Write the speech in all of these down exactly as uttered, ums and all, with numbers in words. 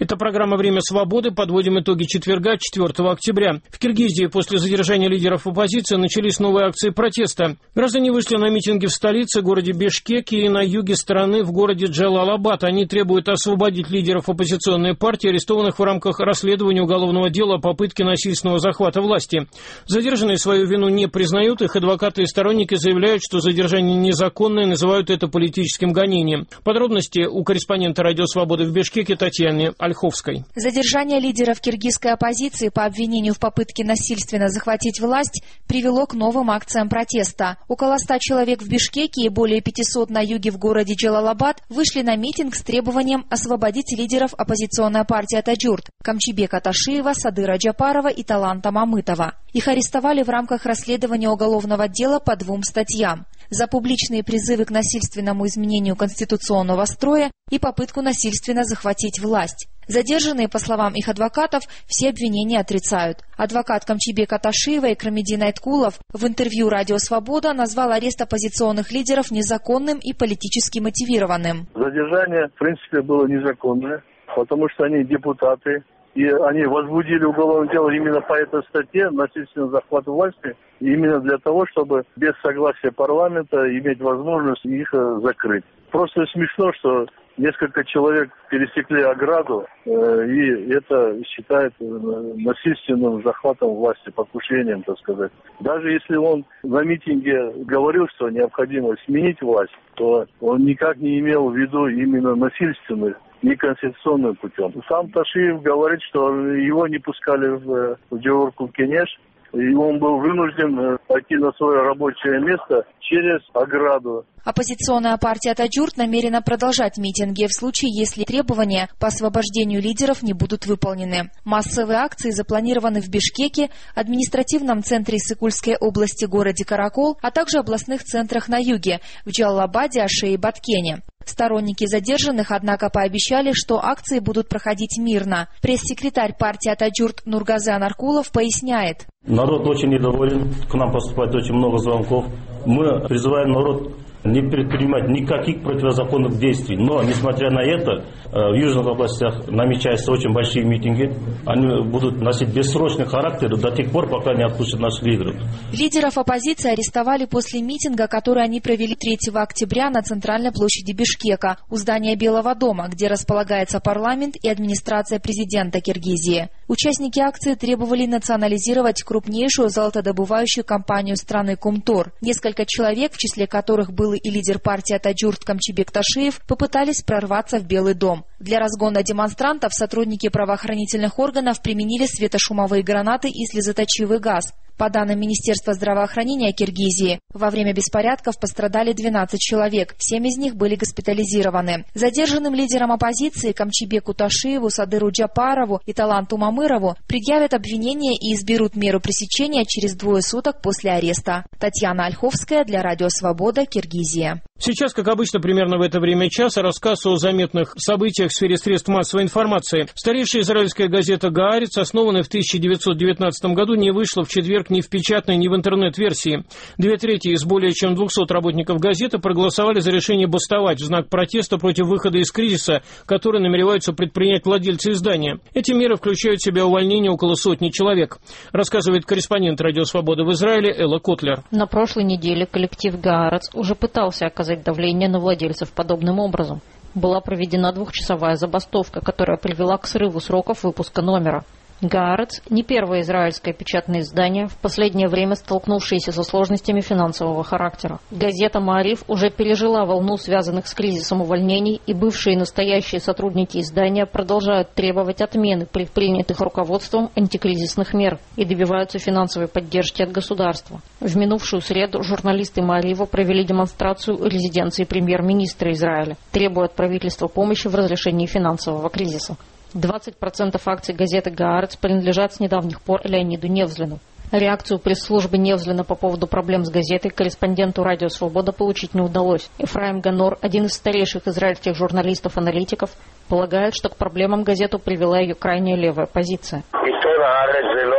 Это программа «Время свободы». Подводим итоги четверга, четвёртого октября. В Киргизии после задержания лидеров оппозиции начались новые акции протеста. Граждане вышли на митинги в столице, городе Бишкеке, и на юге страны, в городе Джалалабад. Они требуют освободить лидеров оппозиционной партии, арестованных в рамках расследования уголовного дела о попытке насильственного захвата власти. Задержанные свою вину не признают. Их адвокаты и сторонники заявляют, что задержание незаконное, называют это политическим гонением. Подробности у корреспондента «Радио Свобода» в Бишкеке Татьяны Ольховской. Задержание лидеров киргизской оппозиции по обвинению в попытке насильственно захватить власть привело к новым акциям протеста. Около ста человек в Бишкеке и более пятисот на юге в городе Джалалабад вышли на митинг с требованием освободить лидеров оппозиционной партии Атаджурт – Камчибека Ташиева, Садыра Джапарова и Таланта Мамытова. Их арестовали в рамках расследования уголовного дела по двум статьям – за публичные призывы к насильственному изменению конституционного строя и попытку насильственно захватить власть. Задержанные, по словам их адвокатов, все обвинения отрицают. Адвокат Камчибека Ташиева Икрамидин Айткулов в интервью «Радио Свобода» назвал арест оппозиционных лидеров незаконным и политически мотивированным. Задержание, в принципе, было незаконное, потому что они депутаты, и они возбудили уголовное дело именно по этой статье «Насильственный захват власти», именно для того, чтобы без согласия парламента иметь возможность их закрыть. Просто смешно, что несколько человек пересекли ограду, э, и это считают насильственным захватом власти, покушением, так сказать. Даже если он на митинге говорил, что необходимо сменить власть, то он никак не имел в виду именно насильственный, неконституционным путем. Сам Ташиев говорит, что его не пускали в, в Джеорку-Кенеш, и он был вынужден пойти на свое рабочее место через ограду. Оппозиционная партия Атаджурт намерена продолжать митинги в случае, если требования по освобождению лидеров не будут выполнены. Массовые акции запланированы в Бишкеке, административном центре Иссык-Кульской области городе Каракол, а также областных центрах на юге – в Джалалабаде, Аше и Баткене. Сторонники задержанных, однако, пообещали, что акции будут проходить мирно. Пресс-секретарь партии Атаджурт Нургазе Анаркулов поясняет. Народ очень недоволен, к нам поступает очень много звонков. Мы призываем народ не предпринимать никаких противозаконных действий. Но, несмотря на это, в южных областях намечаются очень большие митинги. Они будут носить бессрочный характер до тех пор, пока не отпустят наших лидеров. Лидеров оппозиции арестовали после митинга, который они провели третьего октября на центральной площади Бишкека, у здания Белого дома, где располагается парламент и администрация президента Киргизии. Участники акции требовали национализировать крупнейшую золотодобывающую компанию страны Кумтор. Несколько человек, в числе которых был и лидер партии Атаджурт Камчибек Ташиев, попытались прорваться в Белый дом. Для разгона демонстрантов сотрудники правоохранительных органов применили светошумовые гранаты и слезоточивый газ. По данным Министерства здравоохранения Киргизии, во время беспорядков пострадали двенадцать человек, семь из них были госпитализированы. Задержанным лидерам оппозиции Камчибеку Ташиеву, Садыру Джапарову и Таланту Мамырову предъявят обвинения и изберут меру пресечения через двое суток после ареста. Татьяна Ольховская для Радио Свобода, Киргизия. Сейчас, как обычно, примерно в это время часа, рассказ о заметных событиях в сфере средств массовой информации. Старейшая израильская газета «Гаарец», основанная в тысяча девятьсот девятнадцатом году, не вышла в четверг ни в печатной, ни в интернет-версии. Две трети из более чем двухсот работников газеты проголосовали за решение бастовать в знак протеста против выхода из кризиса, который намереваются предпринять владельцы издания. Эти меры включают в себя увольнение около сотни человек, рассказывает корреспондент «Радио Свобода» в Израиле Элла Котлер. На прошлой неделе коллектив «Гаарец» уже пытался оказать давление на владельцев подобным образом. Была проведена двухчасовая забастовка, которая привела к срыву сроков выпуска номера. «Гаарец» – не первое израильское печатное издание, в последнее время столкнувшееся со сложностями финансового характера. Газета «Маариф» уже пережила волну связанных с кризисом увольнений, и бывшие и настоящие сотрудники издания продолжают требовать отмены предпринятых руководством антикризисных мер и добиваются финансовой поддержки от государства. В минувшую среду журналисты «Маарифа» провели демонстрацию у резиденции премьер-министра Израиля, требуя от правительства помощи в разрешении финансового кризиса. двадцать процентов акций газеты «Гаарец» принадлежат с недавних пор Леониду Невзлину. Реакцию пресс-службы Невзлина по поводу проблем с газетой корреспонденту «Радио Свобода» получить не удалось. Ефраим Ганор, один из старейших израильских журналистов-аналитиков, полагает, что к проблемам газету привела ее крайне левая позиция.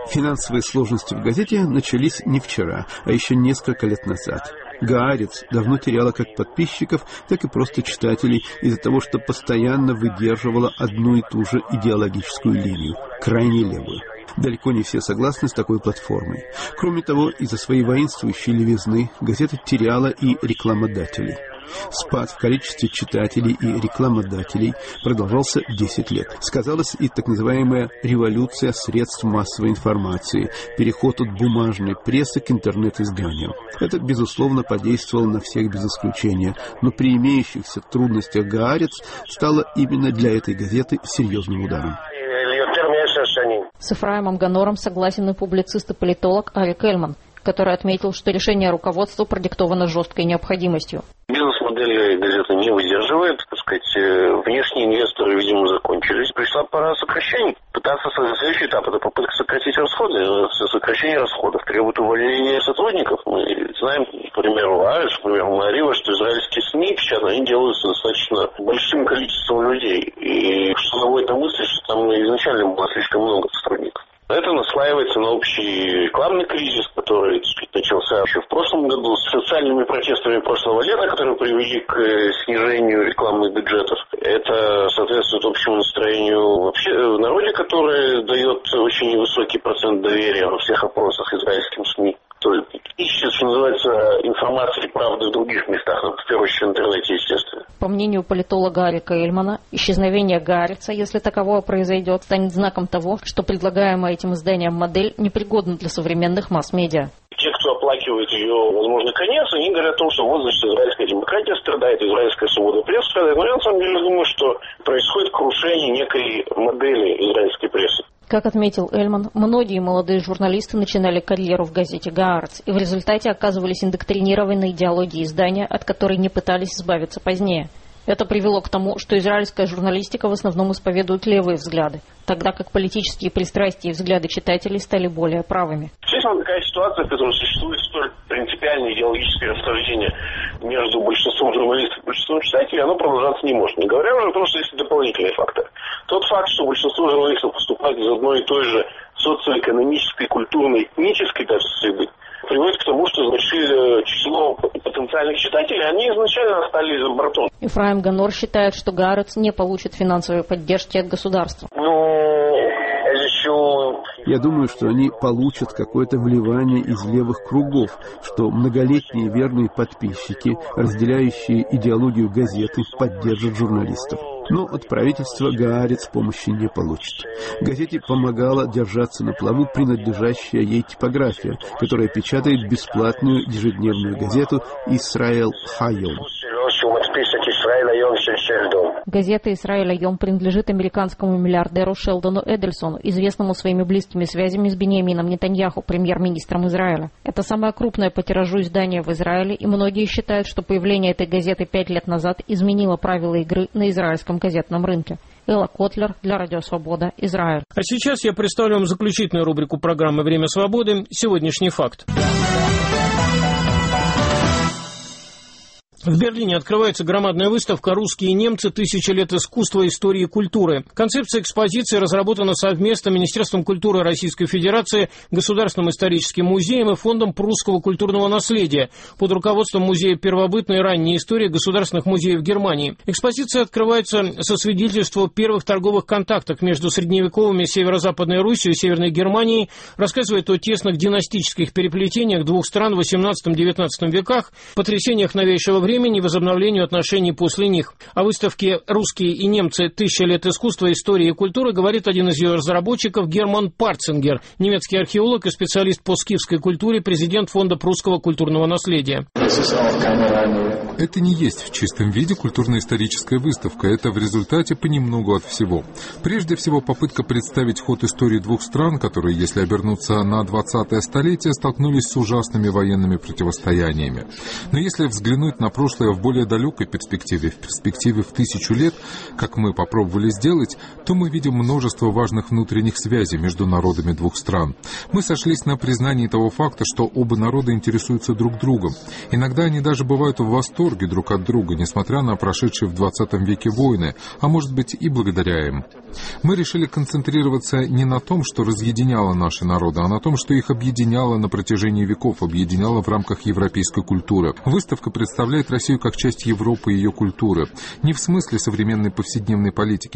Финансовые сложности в газете начались не вчера, а еще несколько лет назад. «Гаарец» давно теряла как подписчиков, так и просто читателей из-за того, что постоянно выдерживала одну и ту же идеологическую линию, крайне левую. Далеко не все согласны с такой платформой. Кроме того, из-за своей воинствующей левизны газета теряла и рекламодателей. Спад в количестве читателей и рекламодателей продолжался десять лет. Сказалась и так называемая революция средств массовой информации, переход от бумажной прессы к интернет-изданию. Это, безусловно, подействовало на всех без исключения, но при имеющихся трудностях «Гаарец» стало именно для этой газеты серьезным ударом. С Ефраимом Ганором согласен и публицист и политолог Арик Эльман, который отметил, что решение руководства продиктовано жесткой необходимостью. Бизнес-модель газеты не выдерживает, так сказать, внешние инвесторы, видимо, закончились. Пришла пора сокращений. Пытаться следующий этап – это попытка сократить расходы. Сокращение расходов требует увольнения сотрудников. Мы знаем, к примеру, Ариш, к примеру, Марива, что израильские СМИ печатные, они делаются достаточно большим количеством людей. И что наводит на мысль, что там изначально было слишком много сотрудников. Это наслаивается на общий рекламный кризис, который, так сказать, начался еще в прошлом году с социальными протестами прошлого лета, которые привели к снижению рекламных бюджетов. Это соответствует общему настроению вообще в народе, которое дает очень невысокий процент доверия во всех опросах израильским СМИ. Ищет, что называется, информации и правды в других местах, но в первую очередь в интернете, естественно. По мнению политолога Арика Эльмана, исчезновение «Гаареца», если таковое произойдет, станет знаком того, что предлагаемая этим изданием модель непригодна для современных масс-медиа. Те, кто оплакивает ее возможный конец, они говорят о том, что вот, значит, израильская демократия страдает, израильская свобода прессы страдает. Но я на самом деле думаю, что происходит крушение некой модели израильской прессы. Как отметил Эльман, многие молодые журналисты начинали карьеру в газете «Гаарец» и в результате оказывались индоктринированы идеологией издания, от которой не пытались избавиться позднее. Это привело к тому, что израильская журналистика в основном исповедует левые взгляды, тогда как политические пристрастия и взгляды читателей стали более правыми. Естественно, такая ситуация, в которой существует столь принципиальное идеологическое расхождение между большинством журналистов и большинством читателей, оно продолжаться не может. Не говоря уже о том, что есть дополнительный фактор. Тот факт, что большинство журналистов поступают из одной и той же социоэкономической, культурной, этнической даже среды, приводит к тому, что большое число потенциальных читателей, они изначально остались за бортом. Ефраим Ганор считает, что «Гаарец» не получит финансовой поддержки от государства. Я думаю, что они получат какое-то вливание из левых кругов, что многолетние верные подписчики, разделяющие идеологию газеты, поддержат журналистов. Но от правительства «Гаарец» помощи не получит. Газете помогала держаться на плаву принадлежащая ей типография, которая печатает бесплатную ежедневную газету «Исраэль Хайом». Газета «Исраэль Айом» принадлежит американскому миллиардеру Шелдону Эдельсону, известному своими близкими связями с Биньямином Нетаньяху, премьер-министром Израиля. Это самое крупное по тиражу издание в Израиле, и многие считают, что появление этой газеты пять лет назад изменило правила игры на израильском газетном рынке. Элла Котлер для Радио Свобода, Израиль. А сейчас я представлю вам заключительную рубрику программы «Время свободы». Сегодняшний факт. В Берлине открывается громадная выставка «Русские и немцы. Тысяча лет искусства, истории и культуры». Концепция экспозиции разработана совместно Министерством культуры Российской Федерации, Государственным историческим музеем и Фондом прусского культурного наследия под руководством Музея первобытной и ранней истории государственных музеев Германии. Экспозиция открывается со свидетельства первых торговых контактов между средневековыми Северо-Западной Русью и Северной Германией, рассказывает о тесных династических переплетениях двух стран в восемнадцатом-девятнадцатом веках, потрясениях новейшего времени и возобновлению отношений после них. О выставке «Русские и немцы. Тысяча лет искусства, истории и культуры» говорит один из ее разработчиков Герман Парцингер, немецкий археолог и специалист по скифской культуре, президент Фонда прусского культурного наследия. Это не есть в чистом виде культурно-историческая выставка, это в результате понемногу от всего. Прежде всего, попытка представить ход истории двух стран, которые, если обернуться на двадцатое столетие, столкнулись с ужасными военными противостояниями. Но если взглянуть на прошлое прошлое в более далекой перспективе, в перспективе в тысячу лет, как мы попробовали сделать, то мы видим множество важных внутренних связей между народами двух стран. Мы сошлись на признании того факта, что оба народа интересуются друг другом. Иногда они даже бывают в восторге друг от друга, несмотря на прошедшие в двадцатом веке войны, а может быть и благодаря им. Мы решили концентрироваться не на том, что разъединяло наши народы, а на том, что их объединяло на протяжении веков, объединяло в рамках европейской культуры. Выставка представляет Россию как часть Европы и ее культуры. Не в смысле современной повседневной политики,